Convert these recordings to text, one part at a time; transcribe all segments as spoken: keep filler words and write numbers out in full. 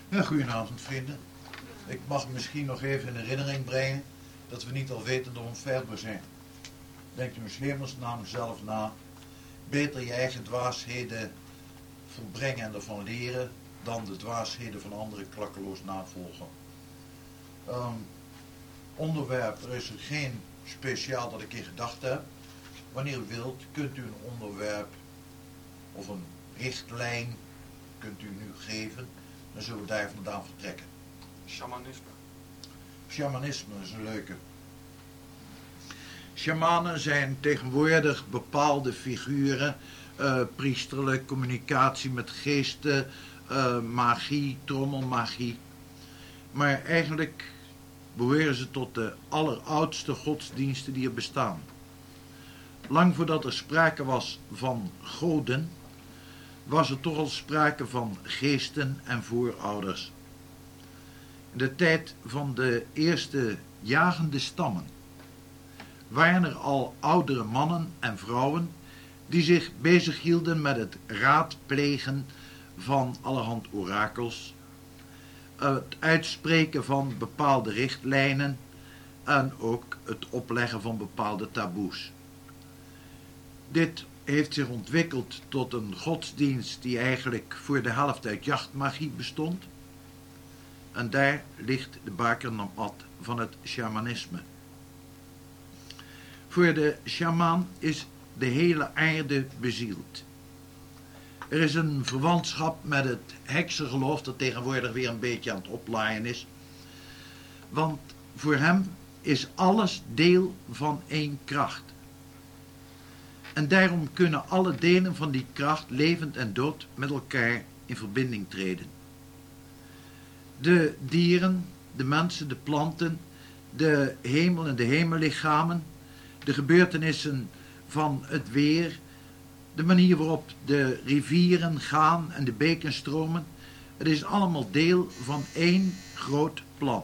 Ja, goedenavond vrienden. Ik mag misschien nog even in herinnering brengen dat we niet al weten dat we onfeilbaar zijn. Denk u in hemelsnaam zelf na. Beter je eigen dwaasheden volbrengen en ervan leren dan de dwaasheden van anderen klakkeloos navolgen. Um, onderwerp, er is er geen speciaal dat ik in gedachten heb. Wanneer u wilt, kunt u een onderwerp of een richtlijn kunt u nu geven. Dan zullen we daar vandaan vertrekken. Shamanisme. Shamanisme is een leuke. Shamanen zijn tegenwoordig bepaalde figuren, uh, priesterlijk, communicatie met geesten, uh, magie, trommelmagie. Maar eigenlijk behoren ze tot de alleroudste godsdiensten die er bestaan. Lang voordat er sprake was van goden, was er toch al sprake van geesten en voorouders. In de tijd van de eerste jagende stammen waren er al oudere mannen en vrouwen die zich bezighielden met het raadplegen van allerhand orakels, het uitspreken van bepaalde richtlijnen en ook het opleggen van bepaalde taboes. Dit heeft zich ontwikkeld tot een godsdienst die eigenlijk voor de helft uit jachtmagie bestond. En daar ligt de bakermat van het shamanisme. Voor de shamaan is de hele aarde bezield. Er is een verwantschap met het heksengeloof dat tegenwoordig weer een beetje aan het oplaaien is. Want voor hem is alles deel van één kracht. En daarom kunnen alle delen van die kracht, levend en dood, met elkaar in verbinding treden. De dieren, de mensen, de planten, de hemel en de hemellichamen, de gebeurtenissen van het weer, de manier waarop de rivieren gaan en de beken stromen, het is allemaal deel van één groot plan.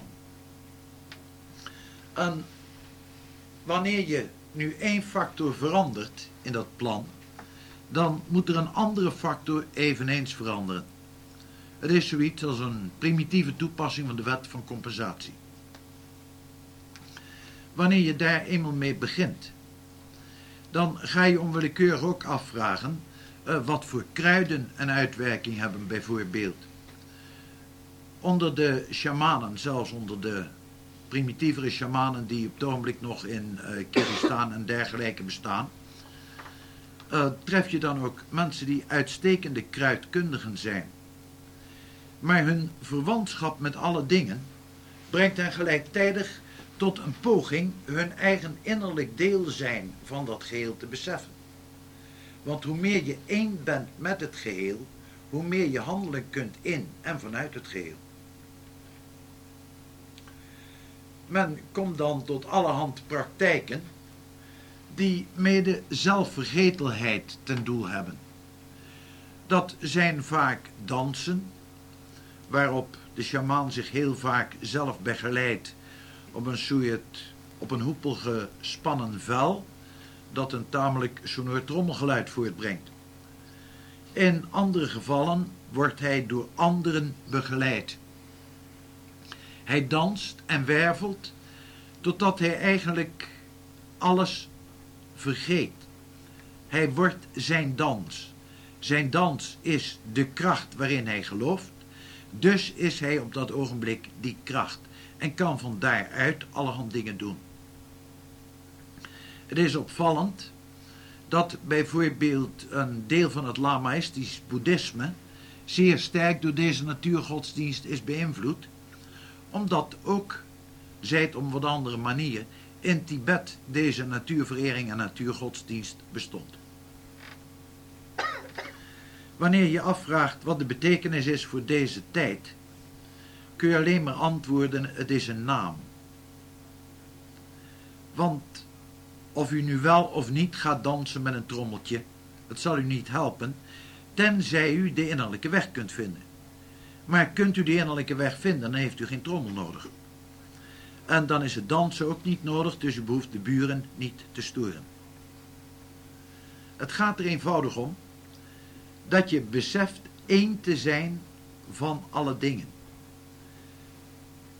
En wanneer je nu één factor verandert in dat plan, dan moet er een andere factor eveneens veranderen. Het is zoiets als een primitieve toepassing van de wet van compensatie. Wanneer je daar eenmaal mee begint, dan ga je onwillekeurig ook afvragen uh, wat voor kruiden een uitwerking hebben bijvoorbeeld. Onder de shamanen, zelfs onder de primitievere shamanen die op het ogenblik nog in uh, Kyrgyzstan en dergelijke bestaan, uh, tref je dan ook mensen die uitstekende kruidkundigen zijn. Maar hun verwantschap met alle dingen brengt hen gelijktijdig tot een poging hun eigen innerlijk deel zijn van dat geheel te beseffen. Want hoe meer je één bent met het geheel, hoe meer je handelen kunt in en vanuit het geheel. Men komt dan tot allerhand praktijken die mede zelfvergetelheid ten doel hebben. Dat zijn vaak dansen, waarop de sjamaan zich heel vaak zelf begeleidt op een soort, op een hoepel gespannen vel, dat een tamelijk sonor trommelgeluid voortbrengt. In andere gevallen wordt hij door anderen begeleid. Hij danst en wervelt totdat hij eigenlijk alles vergeet. Hij wordt zijn dans. Zijn dans is de kracht waarin hij gelooft. Dus is hij op dat ogenblik die kracht en kan van daaruit allerhand dingen doen. Het is opvallend dat bijvoorbeeld een deel van het Lamaïstisch boeddhisme zeer sterk door deze natuurgodsdienst is beïnvloed, omdat ook, zij het op een wat andere manier, in Tibet deze natuurverering en natuurgodsdienst bestond. Wanneer je afvraagt wat de betekenis is voor deze tijd, kun je alleen maar antwoorden, het is een naam. Want of u nu wel of niet gaat dansen met een trommeltje, het zal u niet helpen, tenzij u de innerlijke weg kunt vinden. Maar kunt u de innerlijke weg vinden, dan heeft u geen trommel nodig. En dan is het dansen ook niet nodig, dus u behoeft de buren niet te storen. Het gaat er eenvoudig om dat je beseft één te zijn van alle dingen.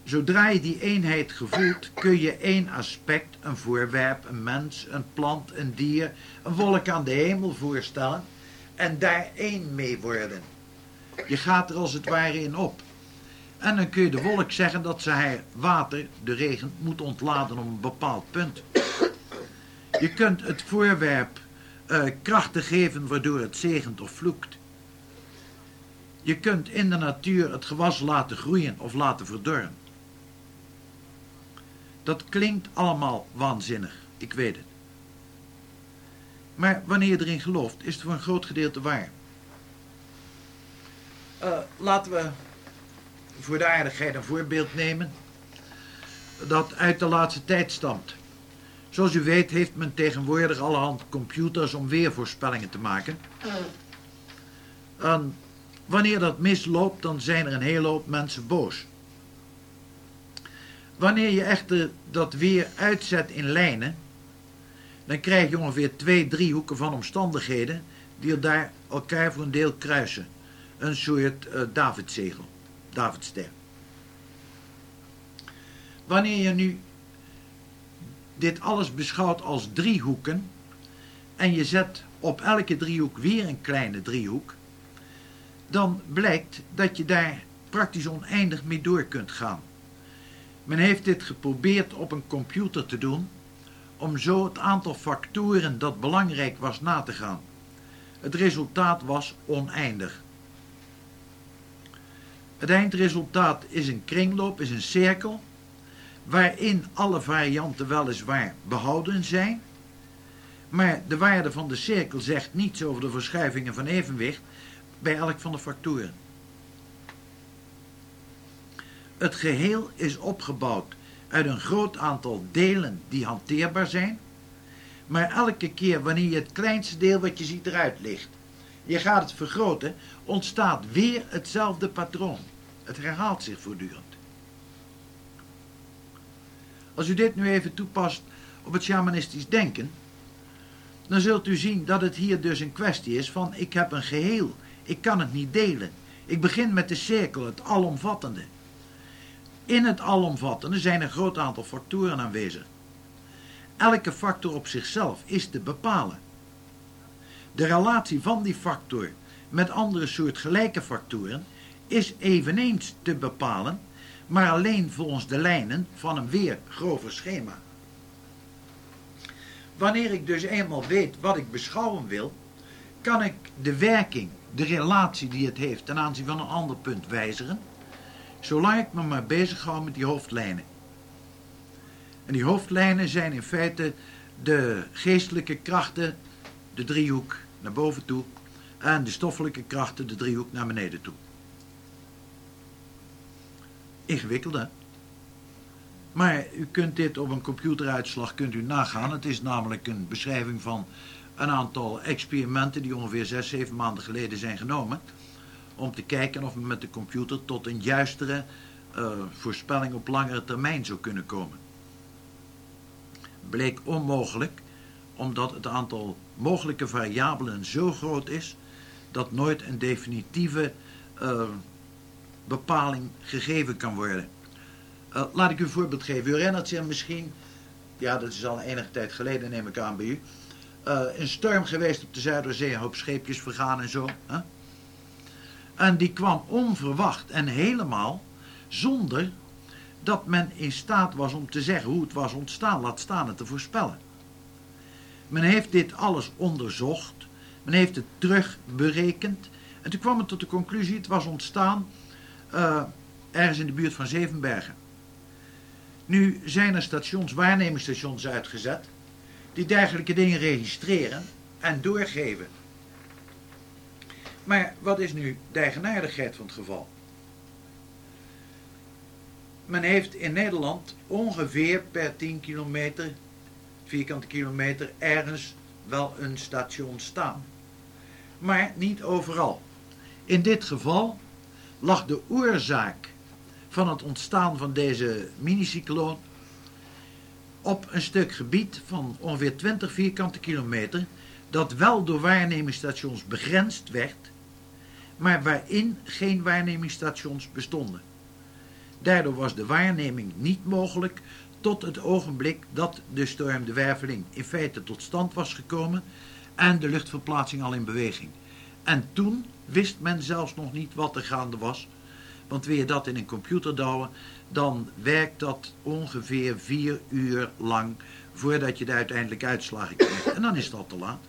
Zodra je die eenheid gevoelt, kun je één aspect, een voorwerp, een mens, een plant, een dier, een wolk aan de hemel voorstellen en daar één mee worden. Je gaat er als het ware in op. En dan kun je de wolk zeggen dat ze haar water, de regen, moet ontladen op een bepaald punt. Je kunt het voorwerp uh, krachten geven waardoor het zegent of vloekt. Je kunt in de natuur het gewas laten groeien of laten verdorren. Dat klinkt allemaal waanzinnig, ik weet het. Maar wanneer je erin gelooft, is het voor een groot gedeelte waar. Uh, laten we voor de aardigheid een voorbeeld nemen dat uit de laatste tijd stamt. Zoals u weet heeft men tegenwoordig allerhand computers om weervoorspellingen te maken. En wanneer dat misloopt, dan zijn er een hele hoop mensen boos. Wanneer je echter dat weer uitzet in lijnen, dan krijg je ongeveer twee driehoeken van omstandigheden die er daar elkaar voor een deel kruisen. Een soort uh, Davidzegel, Davidster. Wanneer je nu dit alles beschouwt als driehoeken en je zet op elke driehoek weer een kleine driehoek, dan blijkt dat je daar praktisch oneindig mee door kunt gaan. Men heeft dit geprobeerd op een computer te doen, om zo het aantal factoren dat belangrijk was na te gaan. Het resultaat was oneindig. Het eindresultaat is een kringloop, is een cirkel, waarin alle varianten weliswaar behouden zijn, maar de waarde van de cirkel zegt niets over de verschuivingen van evenwicht bij elk van de factoren. Het geheel is opgebouwd uit een groot aantal delen die hanteerbaar zijn, maar elke keer wanneer je het kleinste deel wat je ziet eruit ligt, je gaat het vergroten, ontstaat weer hetzelfde patroon. Het herhaalt zich voortdurend. Als u dit nu even toepast op het shamanistisch denken, dan zult u zien dat het hier dus een kwestie is van ik heb een geheel, ik kan het niet delen. Ik begin met de cirkel, het alomvattende. In het alomvattende zijn een groot aantal factoren aanwezig. Elke factor op zichzelf is te bepalen. De relatie van die factor met andere soortgelijke factoren is eveneens te bepalen, maar alleen volgens de lijnen van een weer grover schema. Wanneer ik dus eenmaal weet wat ik beschouwen wil, kan ik de werking, de relatie die het heeft ten aanzien van een ander punt wijzigen, zolang ik me maar bezig hou met die hoofdlijnen. En die hoofdlijnen zijn in feite de geestelijke krachten, de driehoek naar boven toe, en de stoffelijke krachten, de driehoek naar beneden toe. Ingewikkeld, hè? Maar u kunt dit op een computeruitslag kunt u nagaan. Het is namelijk een beschrijving van een aantal experimenten die ongeveer zes, zeven maanden geleden zijn genomen, om te kijken of men met de computer tot een juistere uh, voorspelling op langere termijn zou kunnen komen. Bleek onmogelijk, omdat het aantal mogelijke variabelen zo groot is, dat nooit een definitieve uh, bepaling gegeven kan worden. Uh, laat ik u een voorbeeld geven. U herinnert zich misschien, ja dat is al enige tijd geleden neem ik aan bij u, uh, een storm geweest op de Zuiderzee, een hoop scheepjes vergaan en zo. Hè? En die kwam onverwacht en helemaal zonder dat men in staat was om te zeggen hoe het was ontstaan, laat staan het te voorspellen. Men heeft dit alles onderzocht, men heeft het terugberekend en toen kwam men tot de conclusie, het was ontstaan uh, ergens in de buurt van Zevenbergen. Nu zijn er stations, waarnemingsstations uitgezet, die dergelijke dingen registreren en doorgeven. Maar wat is nu de eigenaardigheid van het geval? Men heeft in Nederland ongeveer per tien kilometer, vierkante kilometer, ergens wel een station staan. Maar niet overal. In dit geval lag de oorzaak van het ontstaan van deze minicycloon op een stuk gebied van ongeveer twintig vierkante kilometer, dat wel door waarnemingsstations begrensd werd, maar waarin geen waarnemingsstations bestonden. Daardoor was de waarneming niet mogelijk tot het ogenblik dat de storm de Werveling in feite tot stand was gekomen en de luchtverplaatsing al in beweging. En toen wist men zelfs nog niet wat er gaande was, want wil je dat in een computer douwen, dan werkt dat ongeveer vier uur lang voordat je de uiteindelijke uitslagen krijgt. En dan is het al te laat.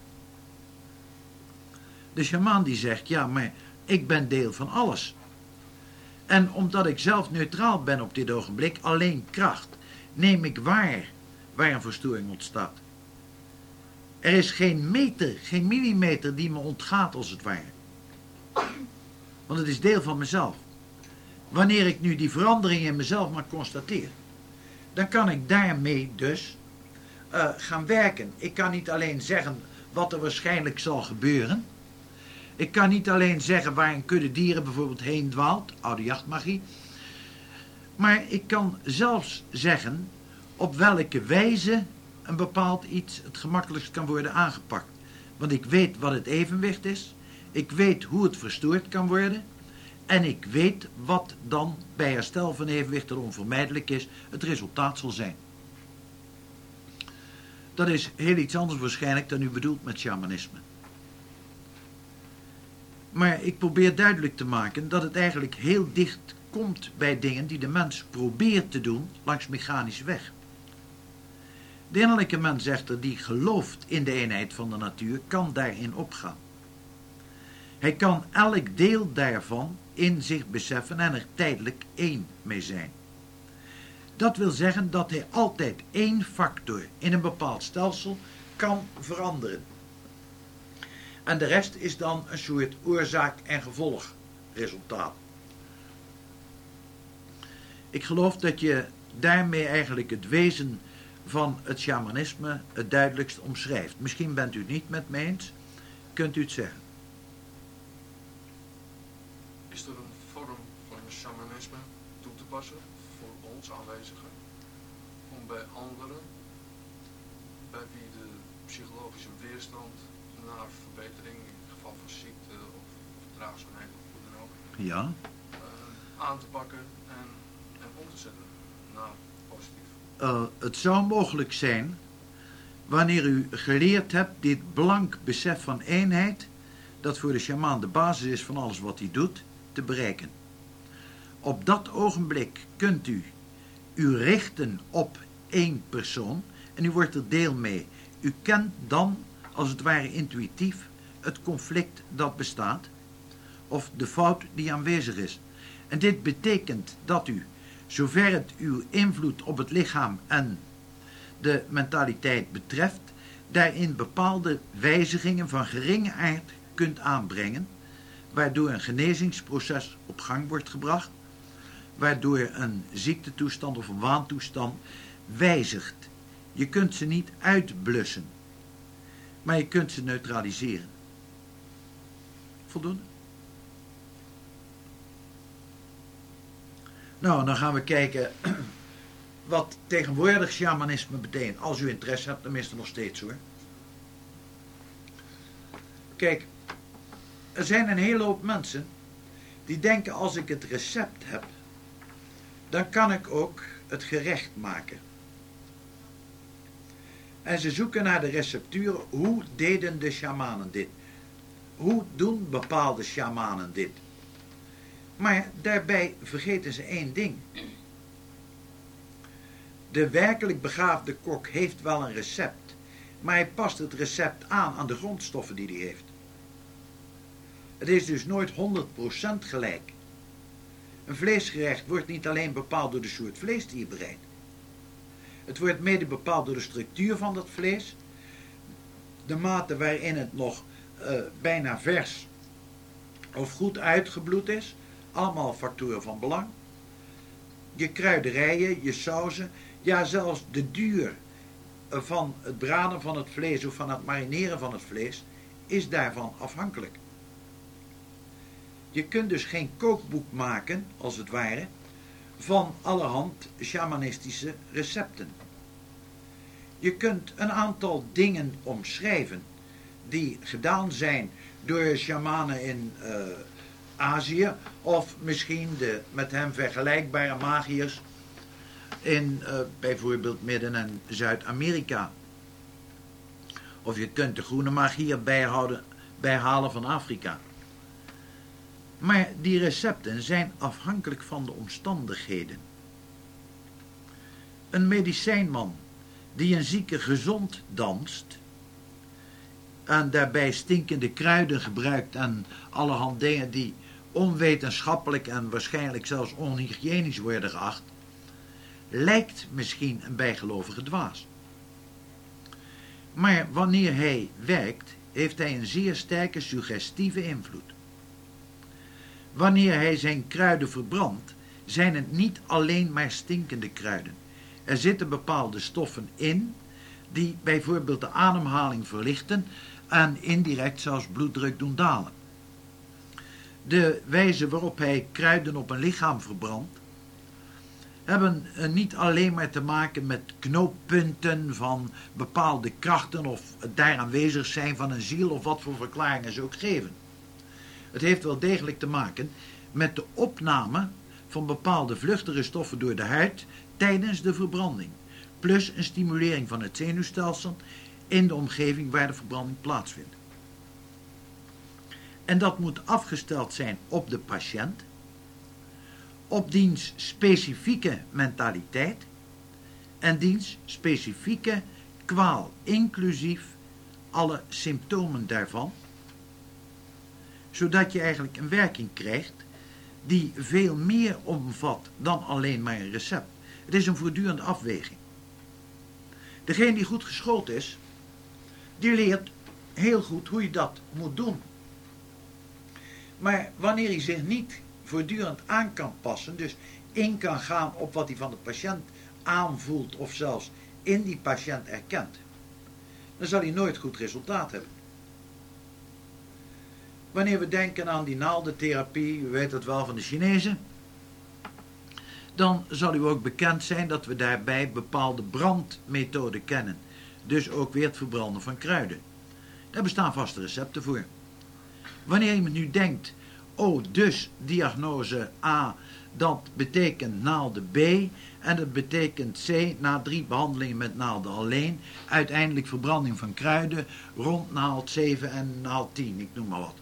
De sjamaan die zegt, ja, maar ik ben deel van alles. En omdat ik zelf neutraal ben op dit ogenblik, alleen kracht, neem ik waar waar een verstoring ontstaat. Er is geen meter, geen millimeter die me ontgaat als het ware. Want het is deel van mezelf. Wanneer ik nu die verandering in mezelf maar constateer, dan kan ik daarmee dus uh, gaan werken. Ik kan niet alleen zeggen wat er waarschijnlijk zal gebeuren. Ik kan niet alleen zeggen waar een kudde dieren bijvoorbeeld heen dwaalt, oude jachtmagie. Maar ik kan zelfs zeggen op welke wijze een bepaald iets het gemakkelijkst kan worden aangepakt. Want ik weet wat het evenwicht is. Ik weet hoe het verstoord kan worden. En ik weet wat dan bij herstel van evenwicht dat onvermijdelijk is, het resultaat zal zijn. Dat is heel iets anders waarschijnlijk dan u bedoelt met shamanisme. Maar ik probeer duidelijk te maken dat het eigenlijk heel dicht komt bij dingen die de mens probeert te doen langs mechanische weg. De innerlijke mens echter die gelooft in de eenheid van de natuur kan daarin opgaan. Hij kan elk deel daarvan in zich beseffen en er tijdelijk één mee zijn. Dat wil zeggen dat hij altijd één factor in een bepaald stelsel kan veranderen. En de rest is dan een soort oorzaak- en gevolgresultaat. Ik geloof dat je daarmee eigenlijk het wezen van het shamanisme het duidelijkst omschrijft. Misschien bent u het niet met me eens, kunt u het zeggen. Is er een vorm van shamanisme toe te passen voor ons aanwezigen, om bij anderen, bij wie de psychologische weerstand naar verbetering, in het geval van ziekte of verdraagzaamheid of hoe dan ook, Ja. uh, aan te pakken en, en om te zetten naar positief? Uh, het zou mogelijk zijn, wanneer u geleerd hebt dit blank besef van eenheid, dat voor de sjamaan de basis is van alles wat hij doet, te bereiken. Op dat ogenblik kunt u u richten op één persoon en u wordt er deel mee. U kent dan, als het ware intuïtief, het conflict dat bestaat of de fout die aanwezig is. En dit betekent dat u, zover het uw invloed op het lichaam en de mentaliteit betreft, daarin bepaalde wijzigingen van geringe aard kunt aanbrengen, waardoor een genezingsproces op gang wordt gebracht, waardoor een ziektetoestand of een waantoestand wijzigt. Je kunt ze niet uitblussen, maar je kunt ze neutraliseren. Voldoende? Nou, dan gaan we kijken wat tegenwoordig shamanisme betekent. Als u interesse hebt, tenminste nog steeds hoor. Kijk, er zijn een hele hoop mensen die denken als ik het recept heb, dan kan ik ook het gerecht maken. En ze zoeken naar de recepturen, hoe deden de shamanen dit? Hoe doen bepaalde shamanen dit? Maar daarbij vergeten ze één ding. De werkelijk begaafde kok heeft wel een recept, maar hij past het recept aan aan de grondstoffen die hij heeft. Het is dus nooit honderd procent gelijk. Een vleesgerecht wordt niet alleen bepaald door de soort vlees die je bereidt. Het wordt mede bepaald door de structuur van dat vlees, de mate waarin het nog uh, bijna vers of goed uitgebloed is, allemaal factoren van belang. Je kruiderijen, je sauzen, ja zelfs de duur van het braden van het vlees of van het marineren van het vlees is daarvan afhankelijk. Je kunt dus geen kookboek maken, als het ware, van allerhand shamanistische recepten. Je kunt een aantal dingen omschrijven die gedaan zijn door shamanen in uh, Azië of misschien de met hem vergelijkbare magiërs in uh, bijvoorbeeld Midden- en Zuid-Amerika. Of je kunt de groene magier bijhouden, bijhalen van Afrika. Maar die recepten zijn afhankelijk van de omstandigheden. Een medicijnman die een zieke gezond danst en daarbij stinkende kruiden gebruikt en allerhand dingen die onwetenschappelijk en waarschijnlijk zelfs onhygiënisch worden geacht, lijkt misschien een bijgelovige dwaas. Maar wanneer hij werkt, heeft hij een zeer sterke suggestieve invloed. Wanneer hij zijn kruiden verbrandt, zijn het niet alleen maar stinkende kruiden. Er zitten bepaalde stoffen in die bijvoorbeeld de ademhaling verlichten en indirect zelfs bloeddruk doen dalen. De wijze waarop hij kruiden op een lichaam verbrandt, hebben niet alleen maar te maken met knooppunten van bepaalde krachten of het daar aanwezig zijn van een ziel of wat voor verklaringen ze ook geven. Het heeft wel degelijk te maken met de opname van bepaalde vluchtige stoffen door de huid tijdens de verbranding, plus een stimulering van het zenuwstelsel in de omgeving waar de verbranding plaatsvindt. En dat moet afgesteld zijn op de patiënt, op diens specifieke mentaliteit en diens specifieke kwaal, inclusief alle symptomen daarvan, zodat je eigenlijk een werking krijgt die veel meer omvat dan alleen maar een recept. Het is een voortdurende afweging. Degene die goed geschoold is, die leert heel goed hoe je dat moet doen. Maar wanneer hij zich niet voortdurend aan kan passen, dus in kan gaan op wat hij van de patiënt aanvoelt of zelfs in die patiënt erkent, dan zal hij nooit goed resultaat hebben. Wanneer we denken aan die naaldentherapie, u weet het wel van de Chinezen, dan zal u ook bekend zijn dat we daarbij bepaalde brandmethoden kennen. Dus ook weer het verbranden van kruiden. Daar bestaan vaste recepten voor. Wanneer iemand nu denkt, oh, dus diagnose A, dat betekent naalden B en dat betekent C, na drie behandelingen met naalden alleen, uiteindelijk verbranding van kruiden rond naald zeven en naald tien, ik noem maar wat.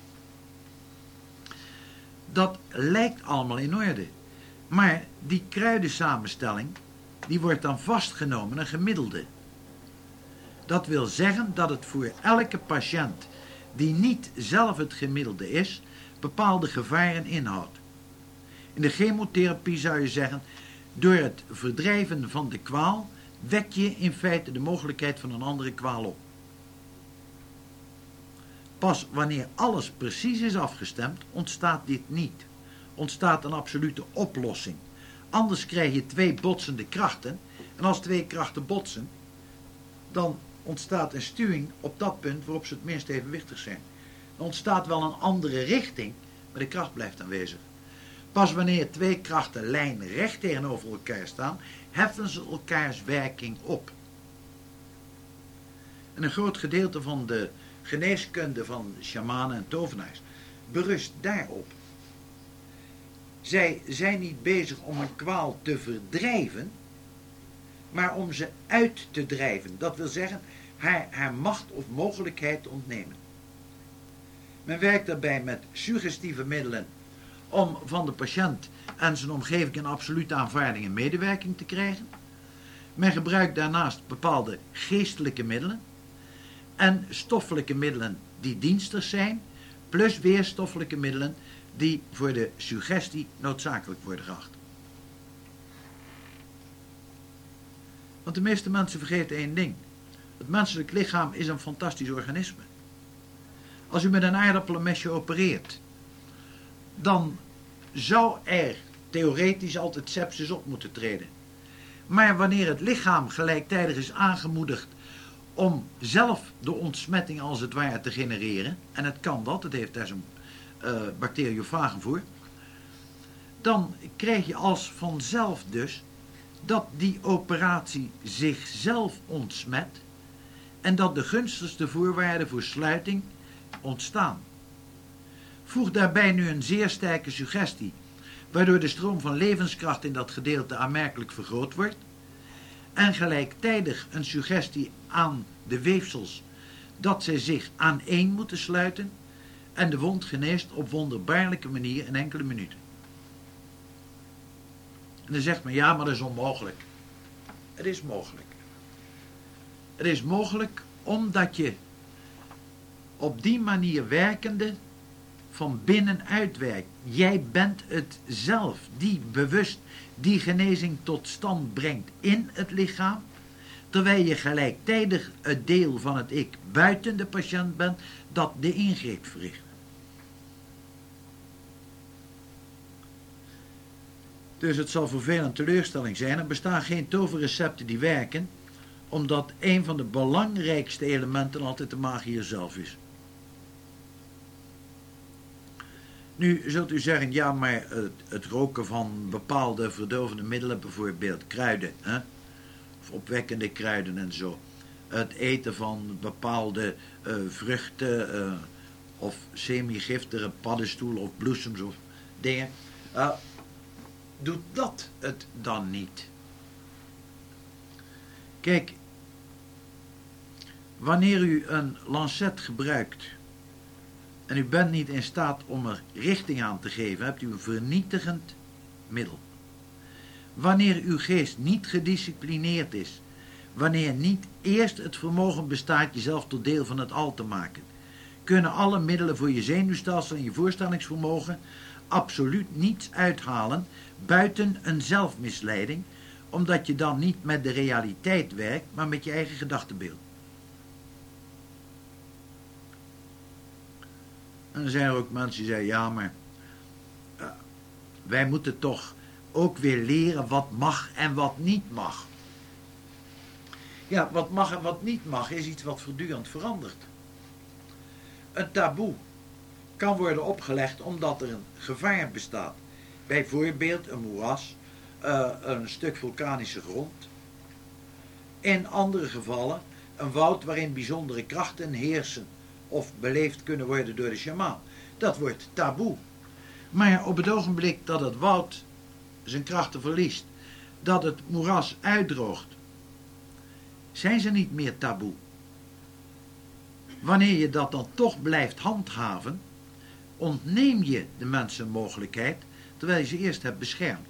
Dat lijkt allemaal in orde. Maar die kruidensamenstelling, die wordt dan vastgenomen, een gemiddelde. Dat wil zeggen dat het voor elke patiënt die niet zelf het gemiddelde is, bepaalde gevaren inhoudt. In de chemotherapie zou je zeggen, door het verdrijven van de kwaal wek je in feite de mogelijkheid van een andere kwaal op. Pas wanneer alles precies is afgestemd, ontstaat dit niet. Ontstaat een absolute oplossing. Anders krijg je twee botsende krachten. En als twee krachten botsen, dan ontstaat een stuwing op dat punt waarop ze het minst evenwichtig zijn. Er ontstaat wel een andere richting, maar de kracht blijft aanwezig. Pas wanneer twee krachten lijnrecht tegenover elkaar staan, heffen ze elkaars werking op. En een groot gedeelte van de geneeskunde van shamanen en tovenaars berust daarop. Zij zijn niet bezig om een kwaal te verdrijven, maar om ze uit te drijven. Dat wil zeggen, haar, haar macht of mogelijkheid te ontnemen. Men werkt daarbij met suggestieve middelen om van de patiënt en zijn omgeving een absolute aanvaarding en medewerking te krijgen. Men gebruikt daarnaast bepaalde geestelijke middelen en stoffelijke middelen die dienstig zijn, plus weer stoffelijke middelen die voor de suggestie noodzakelijk worden geacht. Want de meeste mensen vergeten één ding. Het menselijk lichaam is een fantastisch organisme. Als u met een aardappelenmesje opereert, dan zou er theoretisch altijd sepsis op moeten treden. Maar wanneer het lichaam gelijktijdig is aangemoedigd om zelf de ontsmetting als het ware te genereren, en het kan dat, het heeft daar zo'n uh, bacteriofagen voor, dan krijg je als vanzelf dus dat die operatie zichzelf ontsmet en dat de gunstigste voorwaarden voor sluiting ontstaan. Voeg daarbij nu een zeer sterke suggestie, waardoor de stroom van levenskracht in dat gedeelte aanmerkelijk vergroot wordt, en gelijktijdig een suggestie aan de weefsels dat zij zich aaneen moeten sluiten en de wond geneest op wonderbaarlijke manier in enkele minuten. En dan zegt men, ja, maar dat is onmogelijk. Het is mogelijk. Het is mogelijk omdat je op die manier werkende van binnenuit werkt. Jij bent het zelf die bewust die genezing tot stand brengt in het lichaam, terwijl je gelijktijdig het deel van het ik buiten de patiënt bent dat de ingreep verricht. Dus het zal voor velen een teleurstelling zijn. Er bestaan geen toverrecepten die werken, omdat een van de belangrijkste elementen altijd de magiër zelf is. Nu zult u zeggen, ja, maar het, het roken van bepaalde verdovende middelen, bijvoorbeeld kruiden, hè? Of opwekkende kruiden en zo. Het eten van bepaalde uh, vruchten uh, of semi-giftige paddenstoelen of bloesems of dingen. Uh, doet dat het dan niet? Kijk, wanneer u een lancet gebruikt en u bent niet in staat om er richting aan te geven, hebt u een vernietigend middel. Wanneer uw geest niet gedisciplineerd is, wanneer niet eerst het vermogen bestaat jezelf tot deel van het al te maken, kunnen alle middelen voor je zenuwstelsel en je voorstellingsvermogen absoluut niets uithalen buiten een zelfmisleiding, omdat je dan niet met de realiteit werkt, maar met je eigen gedachtebeeld. En dan zijn er ook mensen die zeggen, ja, maar uh, wij moeten toch ook weer leren wat mag en wat niet mag. Ja, wat mag en wat niet mag is iets wat voortdurend verandert. Een taboe kan worden opgelegd omdat er een gevaar bestaat. Bijvoorbeeld een moeras, uh, een stuk vulkanische grond. In andere gevallen een woud waarin bijzondere krachten heersen of beleefd kunnen worden door de sjamaan. Dat wordt taboe. Maar op het ogenblik dat het woud zijn krachten verliest, dat het moeras uitdroogt, zijn ze niet meer taboe. Wanneer je dat dan toch blijft handhaven, ontneem je de mensen een mogelijkheid, terwijl je ze eerst hebt beschermd.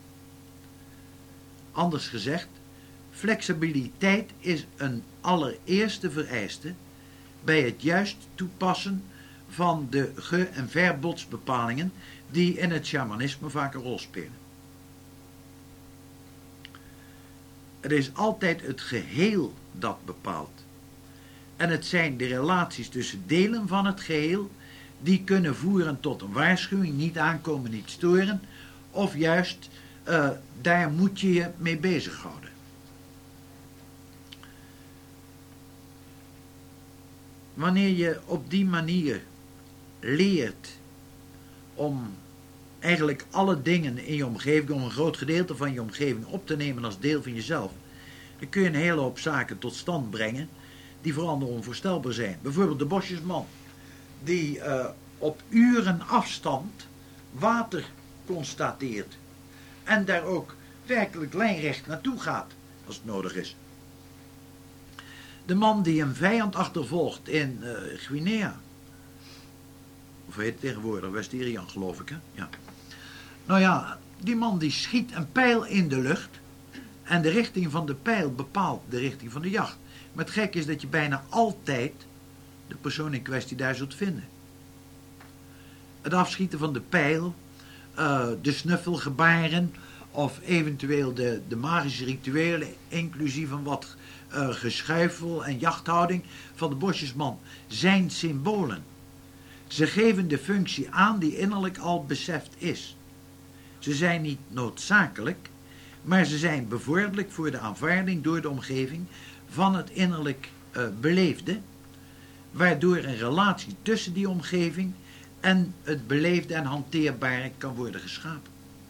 Anders gezegd, flexibiliteit is een allereerste vereiste bij het juist toepassen van de ge- en verbodsbepalingen die in het shamanisme vaak een rol spelen. Het is altijd het geheel dat bepaalt. En het zijn de relaties tussen delen van het geheel die kunnen voeren tot een waarschuwing, niet aankomen, niet storen, of juist uh, daar moet je je mee bezighouden. Wanneer je op die manier leert om eigenlijk alle dingen in je omgeving, om een groot gedeelte van je omgeving op te nemen als deel van jezelf, dan kun je een hele hoop zaken tot stand brengen die voor anderen onvoorstelbaar zijn. Bijvoorbeeld de bosjesman, die uh, op uren afstand water constateert en daar ook werkelijk lijnrecht naartoe gaat als het nodig is. De man die een vijand achtervolgt in uh, Guinea, of heet het tegenwoordig, West-Irian geloof ik, hè? Ja. Nou ja, die man die schiet een pijl in de lucht en de richting van de pijl bepaalt de richting van de jacht. Maar het gek is dat je bijna altijd de persoon in kwestie daar zult vinden. Het afschieten van de pijl, uh, de snuffelgebaren of eventueel de, de magische rituelen, inclusief een wat uh, geschuifel en jachthouding van de bosjesman, zijn symbolen. Ze geven de functie aan die innerlijk al beseft is. Ze zijn niet noodzakelijk, maar ze zijn bevorderlijk voor de aanvaarding door de omgeving van het innerlijk uh, beleefde, waardoor een relatie tussen die omgeving en het beleefde en hanteerbare kan worden geschapen.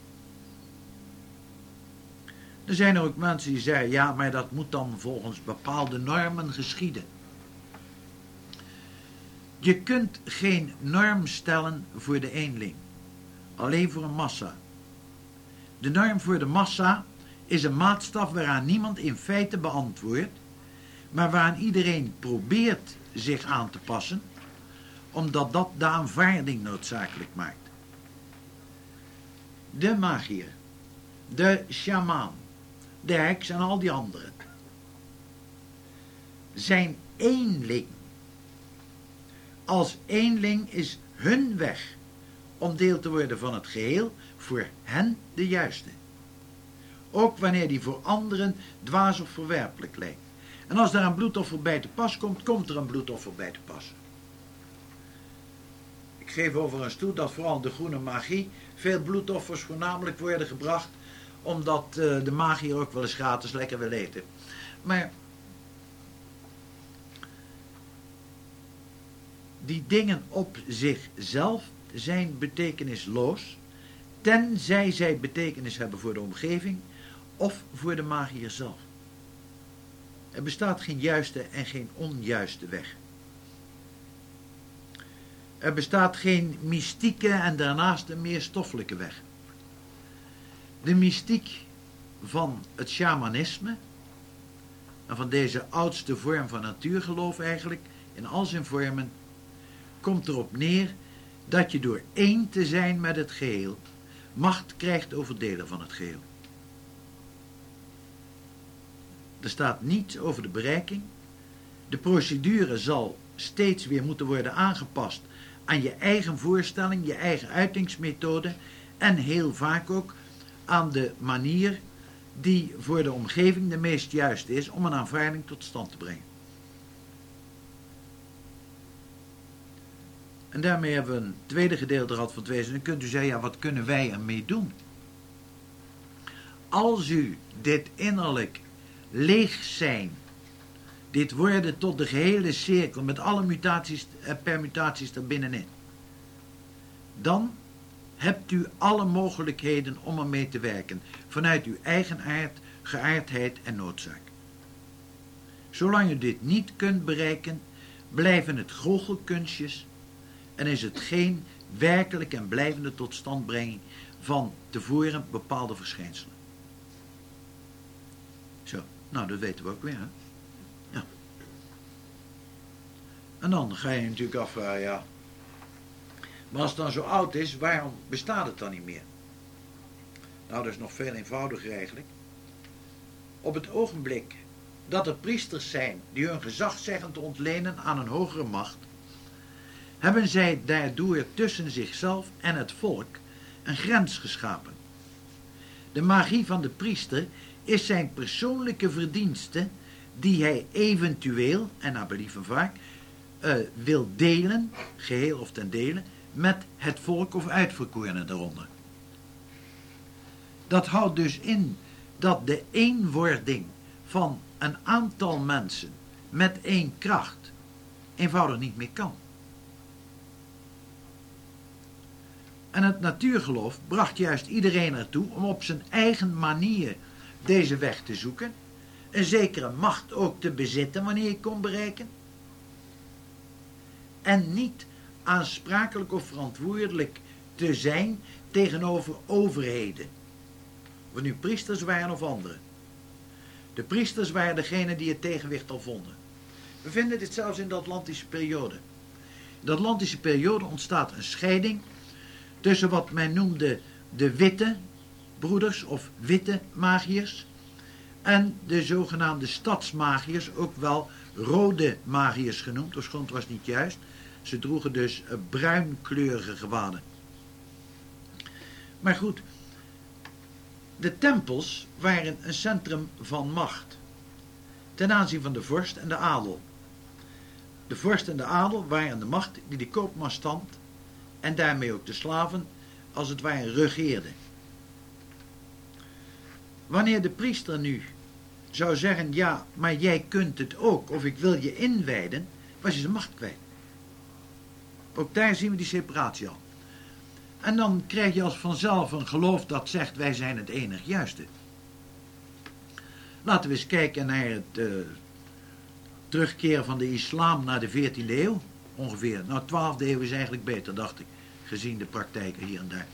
Er zijn er ook mensen die zeggen, ja, maar dat moet dan volgens bepaalde normen geschieden. Je kunt geen norm stellen voor de eenling, alleen voor een massa. De norm voor de massa is een maatstaf waaraan niemand in feite beantwoordt, maar waaraan iedereen probeert zich aan te passen, omdat dat de aanvaarding noodzakelijk maakt. De magier, de sjamaan, de heks en al die anderen zijn eenling. Als eenling is hun weg om deel te worden van het geheel voor hen de juiste. Ook wanneer die voor anderen dwaas of verwerpelijk lijkt. En als daar een bloedoffer bij te pas komt, komt er een bloedoffer bij te pas. Ik geef overigens toe dat vooral de groene magie veel bloedoffers voornamelijk worden gebracht omdat uh, de magier ook wel eens gratis lekker wil eten. Maar die dingen op zichzelf zijn betekenisloos, tenzij zij betekenis hebben voor de omgeving of voor de magier zelf. Er bestaat geen juiste en geen onjuiste weg. Er bestaat geen mystieke en daarnaast een meer stoffelijke weg. De mystiek van het shamanisme en van deze oudste vorm van natuurgeloof eigenlijk, in al zijn vormen, komt erop neer dat je door één te zijn met het geheel macht krijgt over delen van het geheel. Er staat niets over de bereiking. De procedure zal steeds weer moeten worden aangepast aan je eigen voorstelling, je eigen uitingsmethode en heel vaak ook aan de manier die voor de omgeving de meest juiste is om een aanvaarding tot stand te brengen. En daarmee hebben we een tweede gedeelte gehad van het wezen. Dan kunt u zeggen, ja, wat kunnen wij ermee doen? Als u dit innerlijk leeg zijn, dit worden tot de gehele cirkel met alle mutaties en permutaties erbinnenin, dan hebt u alle mogelijkheden om ermee te werken, vanuit uw eigen aard, geaardheid en noodzaak. Zolang u dit niet kunt bereiken, blijven het goochelkunstjes en is het geen werkelijke en blijvende totstandbrenging van tevoren bepaalde verschijnselen. Zo, nou dat weten we ook weer, hè? Ja. En dan ga je je natuurlijk afvragen, ja, maar als het dan zo oud is, waarom bestaat het dan niet meer? Nou, dat is nog veel eenvoudiger eigenlijk. Op het ogenblik dat er priesters zijn die hun gezagzeggend ontlenen aan een hogere macht, hebben zij daardoor tussen zichzelf en het volk een grens geschapen. De magie van de priester is zijn persoonlijke verdienste die hij eventueel, en naar believen vaak, uh, wil delen, geheel of ten dele, met het volk of uitverkorenen daaronder. Dat houdt dus in dat de eenwording van een aantal mensen met één kracht eenvoudig niet meer kan. En het natuurgeloof bracht juist iedereen ertoe om op zijn eigen manier deze weg te zoeken, een zekere macht ook te bezitten wanneer je kon bereiken, en niet aansprakelijk of verantwoordelijk te zijn tegenover overheden, of nu priesters waren of anderen. De priesters waren degene die het tegenwicht al vonden. We vinden dit zelfs in de Atlantische periode. In de Atlantische periode ontstaat een scheiding tussen wat men noemde de witte broeders of witte magiërs en de zogenaamde stadsmagiërs, ook wel rode magiërs genoemd, ofschoon het was niet juist. Ze droegen dus bruinkleurige gewaden. Maar goed, de tempels waren een centrum van macht ten aanzien van de vorst en de adel. De vorst en de adel waren de macht die de koopmansstand en daarmee ook de slaven als het ware regeerden. Wanneer de priester nu zou zeggen, ja, maar jij kunt het ook, of ik wil je inwijden, was hij zijn macht kwijt. Ook daar zien we die separatie al. En dan krijg je als vanzelf een geloof dat zegt, wij zijn het enig juiste. Laten we eens kijken naar het uh, terugkeren van de islam naar de veertiende eeuw. ongeveer. Nou, twaalfde eeuw is eigenlijk beter, dacht ik, gezien de praktijken hier en daar.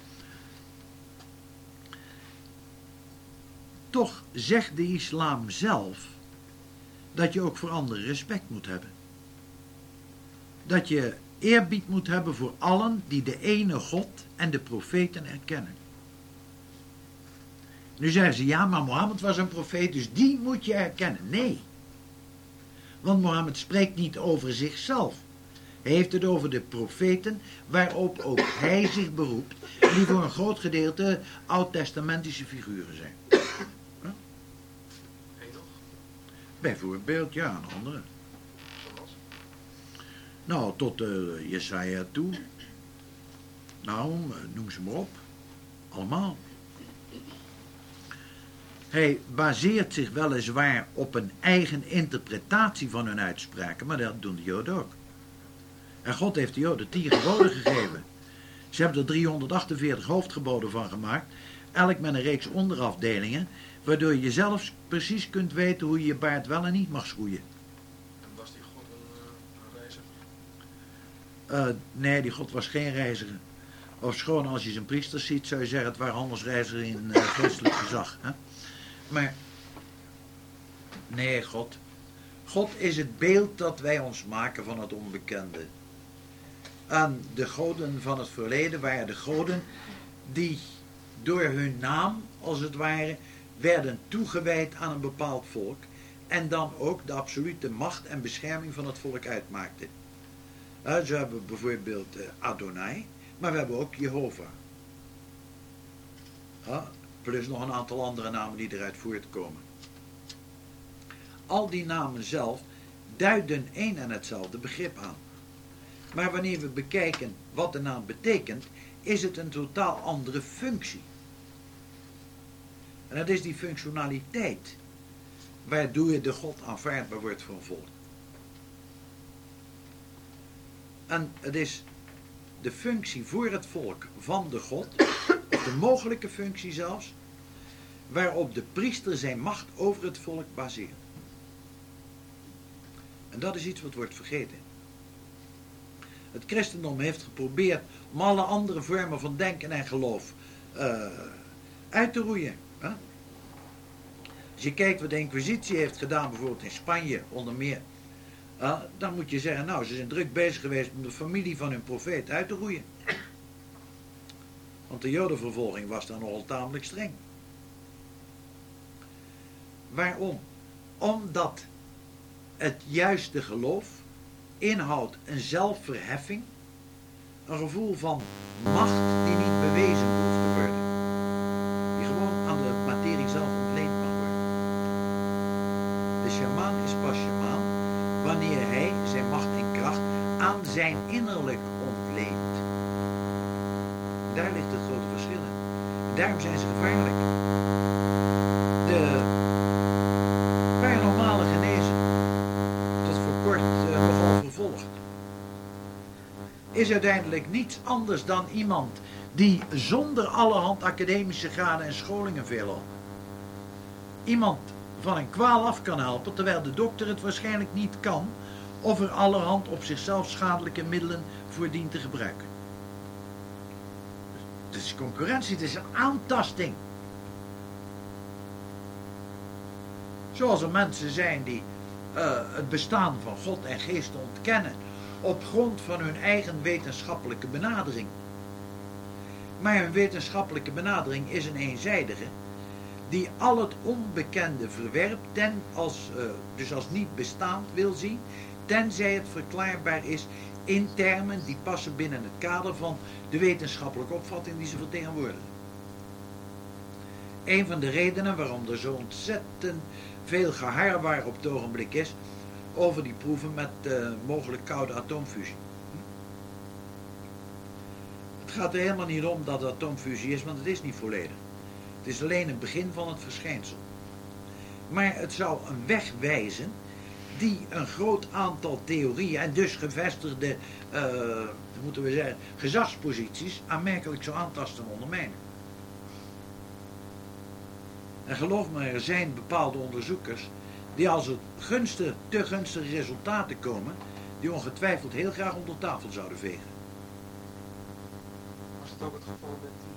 Toch zegt de islam zelf dat je ook voor anderen respect moet hebben. Dat je eerbied moet hebben voor allen die de ene God en de profeten erkennen. Nu zeggen ze, ja, maar Mohammed was een profeet, dus die moet je erkennen. Nee. Want Mohammed spreekt niet over zichzelf. Hij heeft het over de profeten, waarop ook hij zich beroept, die voor een groot gedeelte oud-testamentische figuren zijn. Huh? Enoch? Bijvoorbeeld, ja, een andere. Zoals? Nou, tot uh, Jesaja toe. Nou, noem ze maar op. Allemaal. Hij baseert zich weliswaar op een eigen interpretatie van hun uitspraken, maar dat doen de Joden ook. En God heeft de Joden tien geboden gegeven. Ze hebben er driehonderdachtenveertig hoofdgeboden van gemaakt, elk met een reeks onderafdelingen, waardoor je zelfs precies kunt weten hoe je je baard wel en niet mag schroeien. En was die God een, uh, een reiziger? Uh, nee, die God was geen reiziger. Ofschoon als je zijn priesters ziet, zou je zeggen, het waren handelsreizigers in uh, geestelijk gezag. Hè? Maar, nee, God. God is het beeld dat wij ons maken van het onbekende. En de goden van het verleden waren de goden die door hun naam, als het ware, werden toegewijd aan een bepaald volk. En dan ook de absolute macht en bescherming van het volk uitmaakten. Uh, zo hebben we bijvoorbeeld uh, Adonai, maar we hebben ook Jehovah. Uh, plus nog een aantal andere namen die eruit voortkomen. Al die namen zelf duiden één en hetzelfde begrip aan. Maar wanneer we bekijken wat de naam betekent, is het een totaal andere functie. En dat is die functionaliteit, waardoor de God aanvaardbaar wordt voor een volk. En het is de functie voor het volk van de God, of de mogelijke functie zelfs, waarop de priester zijn macht over het volk baseert. En dat is iets wat wordt vergeten. Het christendom heeft geprobeerd om alle andere vormen van denken en geloof uh, uit te roeien. Hè? Als je kijkt wat de Inquisitie heeft gedaan, bijvoorbeeld in Spanje, onder meer, uh, dan moet je zeggen, nou, ze zijn druk bezig geweest om de familie van hun profeet uit te roeien. Want de jodenvervolging was dan nogal tamelijk streng. Waarom? Omdat het juiste geloof inhoudt een zelfverheffing, een gevoel van macht die niet bewezen hoeft te worden, die gewoon aan de materie zelf ontleend mag worden. De sjamaan is pas sjamaan wanneer hij zijn macht en kracht aan zijn innerlijk ontleent. Daar ligt het grote verschil in. En daarom zijn ze gevaarlijk. De paranormale genezer, tot voor kort uh, nogal vervolgd, is uiteindelijk niets anders dan iemand die zonder allerhand academische graden en scholingen veelal iemand van een kwaal af kan helpen, terwijl de dokter het waarschijnlijk niet kan, of er allerhand op zichzelf schadelijke middelen voor dient te gebruiken. Het is concurrentie, het is een aantasting. Zoals er mensen zijn die uh, het bestaan van God en geesten ontkennen op grond van hun eigen wetenschappelijke benadering. Maar hun wetenschappelijke benadering is een eenzijdige die al het onbekende verwerpt, ten als, uh, dus als niet bestaand wil zien, tenzij het verklaarbaar is in termen die passen binnen het kader van de wetenschappelijke opvatting die ze vertegenwoordigen. Een van de redenen waarom er zo ontzettend veel geharrewar op het ogenblik is over die proeven met uh, mogelijk koude atoomfusie. Het gaat er helemaal niet om dat het atoomfusie is, want het is niet volledig. Het is alleen het begin van het verschijnsel. Maar het zou een weg wijzen die een groot aantal theorieën en dus gevestigde, uh, moeten we zeggen, gezagsposities aanmerkelijk zou aantasten en ondermijnen. En geloof me, er zijn bepaalde onderzoekers die als er gunstige, te gunstige resultaten komen, die ongetwijfeld heel graag onder tafel zouden vegen. Was het ook het geval met die...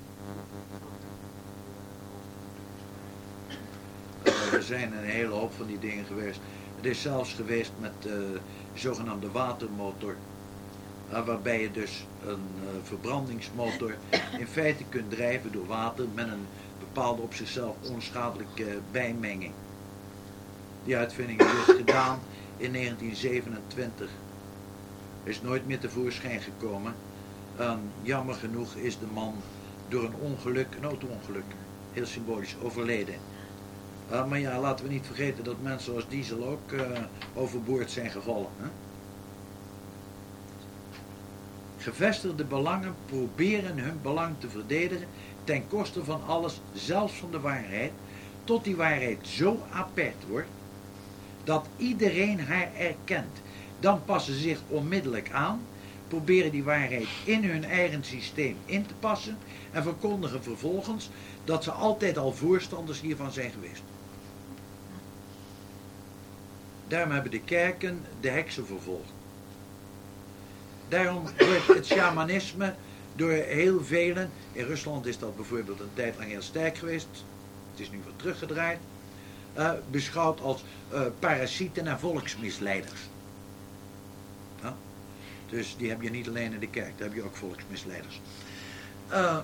Uh, er zijn een hele hoop van die dingen geweest. Het is zelfs geweest met uh, de zogenaamde watermotor. Uh, waarbij je dus een uh, verbrandingsmotor in feite kunt drijven door water met een bepaalde op zichzelf onschadelijke uh, bijmenging. Die uitvinding is gedaan in negentien zevenentwintig. Is nooit meer tevoorschijn gekomen. Uh, jammer genoeg is de man door een ongeluk, een auto-ongeluk, heel symbolisch overleden. Uh, maar ja, laten we niet vergeten dat mensen zoals Diesel ook uh, overboord zijn gevallen. Hè? Gevestigde belangen proberen hun belang te verdedigen ten koste van alles, zelfs van de waarheid, tot die waarheid zo apert wordt dat iedereen haar erkent. Dan passen ze zich onmiddellijk aan, proberen die waarheid in hun eigen systeem in te passen en verkondigen vervolgens dat ze altijd al voorstanders hiervan zijn geweest. Daarom hebben de kerken de heksen vervolgd. Daarom wordt het shamanisme door heel velen, in Rusland is dat bijvoorbeeld een tijd lang heel sterk geweest, het is nu wat teruggedraaid, uh, beschouwd als uh, parasieten en volksmisleiders. Ja? Dus die heb je niet alleen in de kerk, daar heb je ook volksmisleiders. Uh,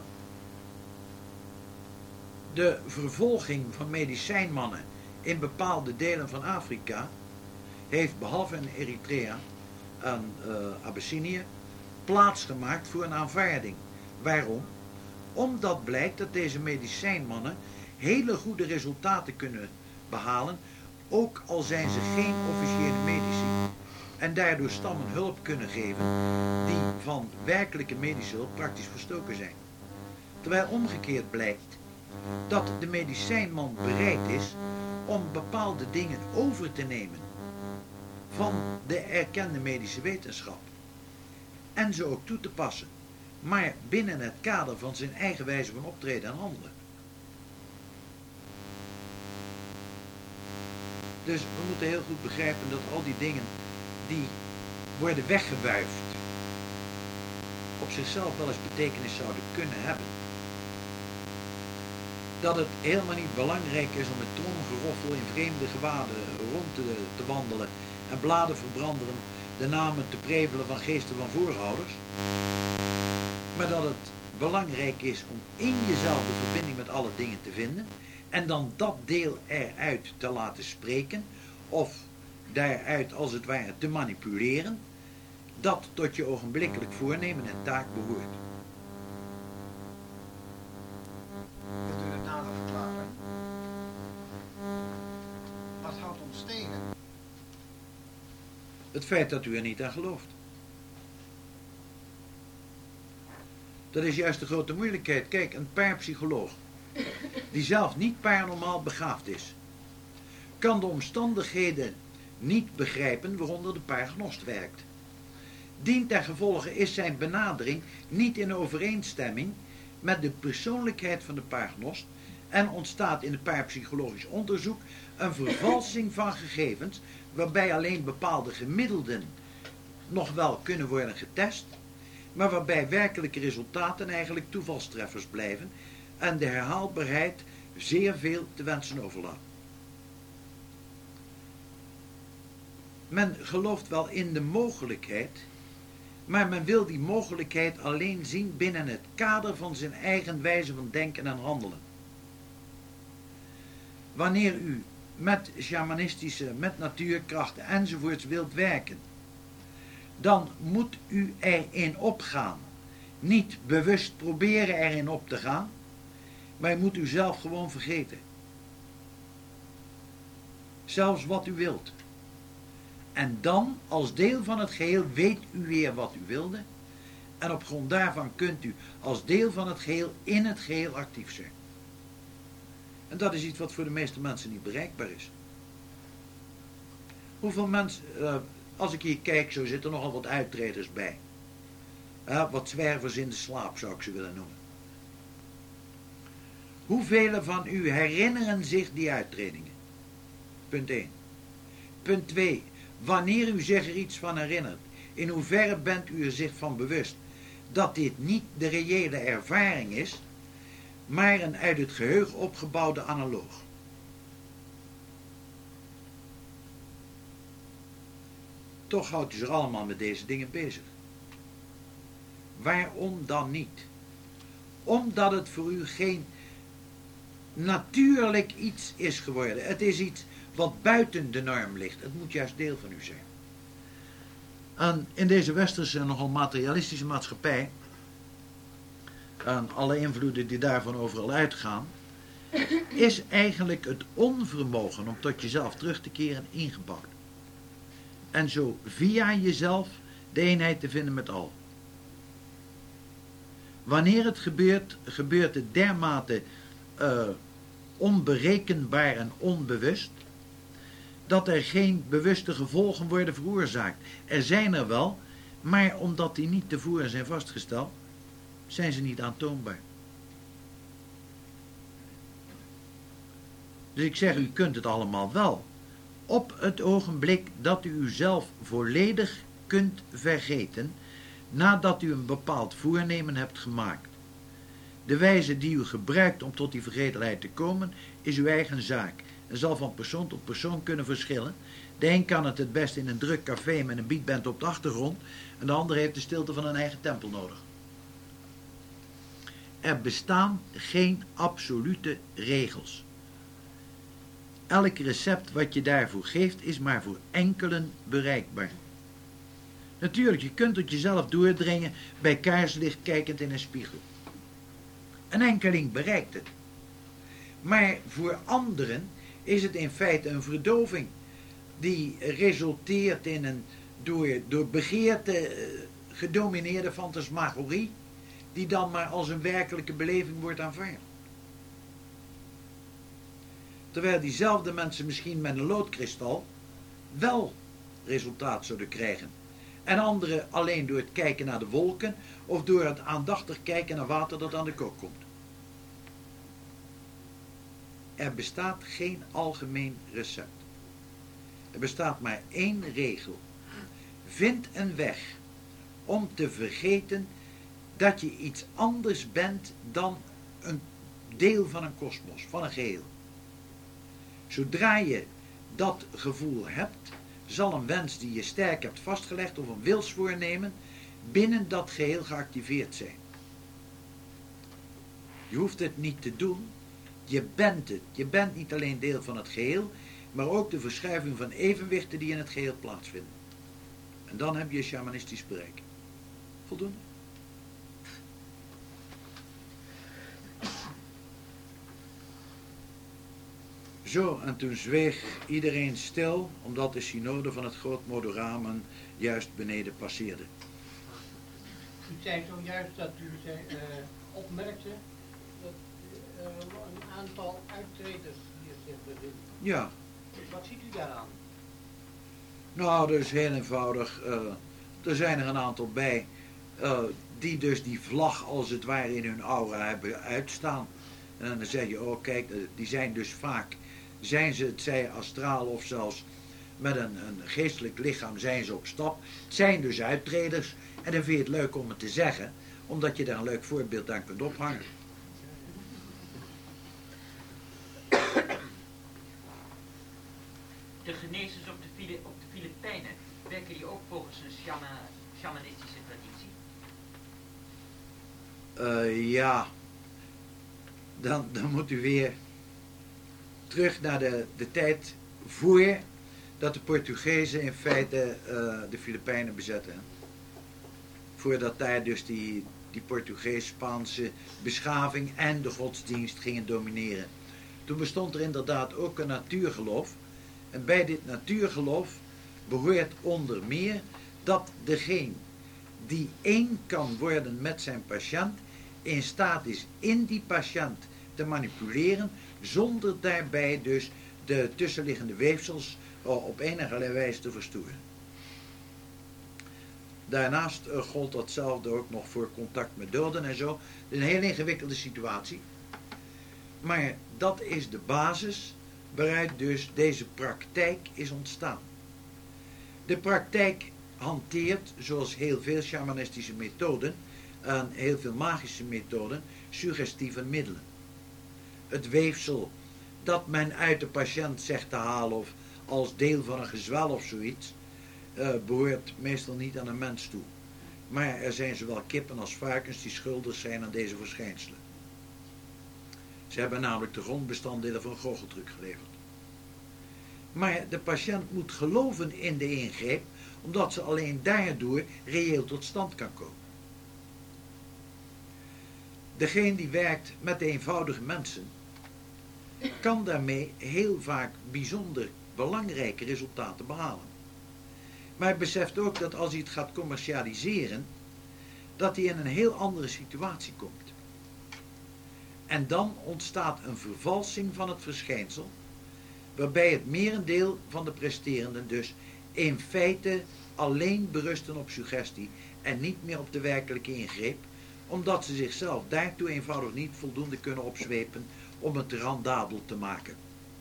de vervolging van medicijnmannen in bepaalde delen van Afrika heeft behalve in Eritrea en uh, Abyssinië plaatsgemaakt voor een aanvaarding. Waarom? Omdat blijkt dat deze medicijnmannen hele goede resultaten kunnen behalen, ook al zijn ze geen officiële medici. En daardoor stammen hulp kunnen geven die van werkelijke medische hulp praktisch verstoken zijn. Terwijl omgekeerd blijkt dat de medicijnman bereid is om bepaalde dingen over te nemen van de erkende medische wetenschap en ze ook toe te passen, maar binnen het kader van zijn eigen wijze van optreden en handelen. Dus we moeten heel goed begrijpen dat al die dingen die worden weggewuifd op zichzelf wel eens betekenis zouden kunnen hebben. Dat het helemaal niet belangrijk is om met tromgeroffel in vreemde gewaden rond te, te wandelen en bladen verbranderen de namen te prevelen van geesten van voorouders. Maar dat het belangrijk is om in jezelf de verbinding met alle dingen te vinden en dan dat deel eruit te laten spreken of daaruit als het ware te manipuleren, dat tot je ogenblikkelijk voornemen en taak behoort. Wilt u het nader verklaren? Wat houdt ons tegen? Het feit dat u er niet aan gelooft. Dat is juist de grote moeilijkheid. Kijk, een parapsycholoog, die zelf niet paranormaal begaafd is, kan de omstandigheden niet begrijpen waaronder de paragnost werkt. Dientengevolge is zijn benadering niet in overeenstemming met de persoonlijkheid van de paragnost en ontstaat in het parapsychologisch onderzoek een vervalsing van gegevens waarbij alleen bepaalde gemiddelden nog wel kunnen worden getest, maar waarbij werkelijke resultaten eigenlijk toevalstreffers blijven en de herhaalbaarheid zeer veel te wensen overlaat. Men gelooft wel in de mogelijkheid, maar men wil die mogelijkheid alleen zien binnen het kader van zijn eigen wijze van denken en handelen. Wanneer u met shamanistische, met natuurkrachten enzovoorts wilt werken, dan moet u erin opgaan. Niet bewust proberen erin op te gaan, maar u moet u zelf gewoon vergeten. Zelfs wat u wilt. En dan, als deel van het geheel, weet u weer wat u wilde. En op grond daarvan kunt u als deel van het geheel in het geheel actief zijn. En dat is iets wat voor de meeste mensen niet bereikbaar is. Hoeveel mensen, uh, als ik hier kijk, zo zitten nogal wat uittreders bij. Uh, wat zwervers in de slaap zou ik ze willen noemen. Hoeveel van u herinneren zich die uittredingen? Punt één. Punt twee. Wanneer u zich er iets van herinnert, In hoeverre bent u er zich van bewust dat dit niet de reële ervaring is, maar een uit het geheugen opgebouwde analoog? Toch houdt u zich allemaal met deze dingen bezig. Waarom dan niet? Omdat het voor u geen natuurlijk iets is geworden. Het is iets wat buiten de norm ligt. Het moet juist deel van u zijn. En in deze westerse nogal materialistische maatschappij, en alle invloeden die daarvan overal uitgaan, is eigenlijk het onvermogen om tot jezelf terug te keren ingebouwd. En zo via jezelf de eenheid te vinden met al. Wanneer het gebeurt, gebeurt het dermate uh, onberekenbaar en onbewust, dat er geen bewuste gevolgen worden veroorzaakt. Er zijn er wel, maar omdat die niet tevoren zijn vastgesteld, zijn ze niet aantoonbaar. Dus ik zeg, u kunt het allemaal wel. Op het ogenblik dat u uzelf volledig kunt vergeten, nadat u een bepaald voornemen hebt gemaakt. De wijze die u gebruikt om tot die vergetelheid te komen, is uw eigen zaak en zal van persoon tot persoon kunnen verschillen. De een kan het het best in een druk café met een beatband op de achtergrond en de ander heeft de stilte van een eigen tempel nodig. Er bestaan geen absolute regels. Elk recept wat je daarvoor geeft is maar voor enkelen bereikbaar. Natuurlijk, je kunt tot jezelf doordringen bij kaarslicht kijkend in een spiegel. Een enkeling bereikt het. Maar voor anderen is het in feite een verdoving die resulteert in een door, door begeerte uh, gedomineerde fantasmagorie die dan maar als een werkelijke beleving wordt aanvaard. Terwijl diezelfde mensen misschien met een loodkristal wel resultaat zouden krijgen. En anderen alleen door het kijken naar de wolken of door het aandachtig kijken naar water dat aan de kook komt. Er bestaat geen algemeen recept. Er bestaat maar één regel. Vind een weg om te vergeten dat je iets anders bent dan een deel van een kosmos, van een geheel. Zodra je dat gevoel hebt, zal een wens die je sterk hebt vastgelegd of een wilsvoornemen binnen dat geheel geactiveerd zijn. Je hoeft het niet te doen, je bent het. Je bent niet alleen deel van het geheel, maar ook de verschuiving van evenwichten die in het geheel plaatsvinden. En dan heb je shamanistisch bereik. Voldoende? Zo, en toen zweeg iedereen stil, omdat de synode van het groot monoramen juist beneden passeerde. U zei zojuist dat u zei, uh, opmerkte dat uh, een aantal uittreders hier zich bevinden. Ja. Wat ziet u daaraan? Nou, dat is heel eenvoudig. Uh, er zijn er een aantal bij uh, die dus die vlag als het ware in hun aura hebben uitstaan. En dan zeg je, oh kijk, die zijn dus vaak, zijn ze het zij astraal of zelfs met een, een geestelijk lichaam zijn ze op stap. Het zijn dus uittreders en dan vind je het leuk om het te zeggen, omdat je daar een leuk voorbeeld aan kunt ophangen. De genezers op de, Fili- op de Filipijnen, werken die ook volgens een shama- shamanistische traditie? Uh, ja, dan, dan moet u weer terug naar de, de tijd voor dat de Portugezen in feite uh, de Filipijnen bezetten. Voordat daar dus die, die Portugees-Spaanse beschaving en de godsdienst gingen domineren. Toen bestond er inderdaad ook een natuurgeloof. En bij dit natuurgeloof behoort onder meer dat degene die één kan worden met zijn patiënt in staat is in die patiënt te manipuleren, zonder daarbij dus de tussenliggende weefsels op enige wijze te verstoren. Daarnaast uh, gold datzelfde ook nog voor contact met doden en zo. Een heel ingewikkelde situatie. Maar dat is de basis waaruit dus deze praktijk is ontstaan. De praktijk hanteert, zoals heel veel shamanistische methoden en heel veel magische methoden, suggestieve middelen. Het weefsel dat men uit de patiënt zegt te halen of als deel van een gezwel of zoiets, uh, behoort meestal niet aan een mens toe. Maar er zijn zowel kippen als varkens die schuldig zijn aan deze verschijnselen. Ze hebben namelijk de grondbestanddelen van goocheltruc geleverd. Maar de patiënt moet geloven in de ingreep, omdat ze alleen daardoor reëel tot stand kan komen. Degene die werkt met de eenvoudige mensen, kan daarmee heel vaak bijzonder belangrijke resultaten behalen. Maar hij beseft ook dat als hij het gaat commercialiseren, dat hij in een heel andere situatie komt. En dan ontstaat een vervalsing van het verschijnsel, waarbij het merendeel van de presterenden dus in feite alleen berusten op suggestie en niet meer op de werkelijke ingreep, omdat ze zichzelf daartoe eenvoudig niet voldoende kunnen opzwepen om het rendabel te maken.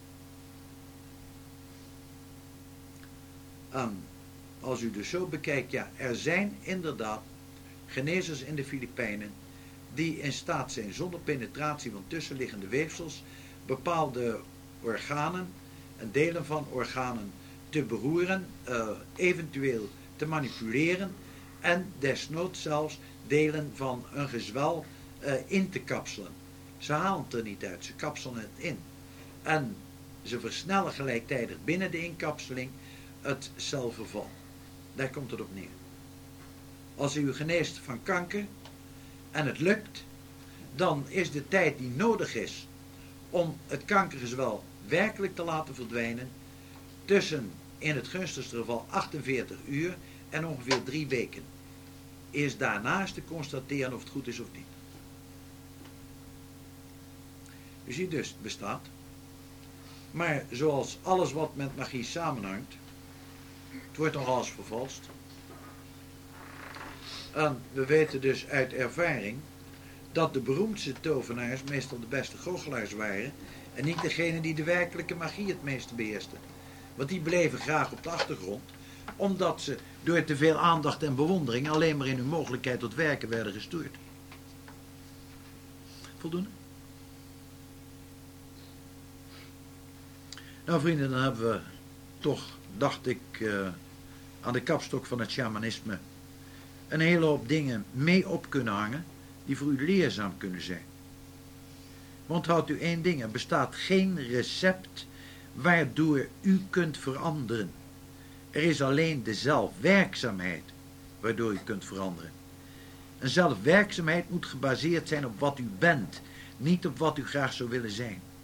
En als u dus zo bekijkt, ja, er zijn inderdaad genezers in de Filipijnen die in staat zijn zonder penetratie van tussenliggende weefsels bepaalde organen en delen van organen te beroeren, uh, eventueel te manipuleren en desnoods zelfs delen van een gezwel uh, in te kapselen. Ze halen het er niet uit, ze kapselen het in. En ze versnellen gelijktijdig binnen de inkapseling het celverval. Daar komt het op neer. Als u geneest van kanker en het lukt, dan is de tijd die nodig is om het kankergezwel werkelijk te laten verdwijnen tussen, in het gunstigste geval, achtenveertig uur en ongeveer drie weken. Is daarnaast te constateren of het goed is of niet. U ziet dus, het bestaat. Maar zoals alles wat met magie samenhangt, het wordt nogal eens vervalst. En we weten dus uit ervaring dat de beroemdste tovenaars meestal de beste goochelaars waren en niet degene die de werkelijke magie het meeste beheersten. Want die bleven graag op de achtergrond, omdat ze door te veel aandacht en bewondering alleen maar in hun mogelijkheid tot werken werden gestoord. Voldoende? Nou vrienden, dan hebben we toch, dacht ik, uh, aan de kapstok van het shamanisme een hele hoop dingen mee op kunnen hangen die voor u leerzaam kunnen zijn. Want houdt u één ding, er bestaat geen recept waardoor u kunt veranderen. Er is alleen de zelfwerkzaamheid waardoor u kunt veranderen. Een zelfwerkzaamheid moet gebaseerd zijn op wat u bent, niet op wat u graag zou willen zijn.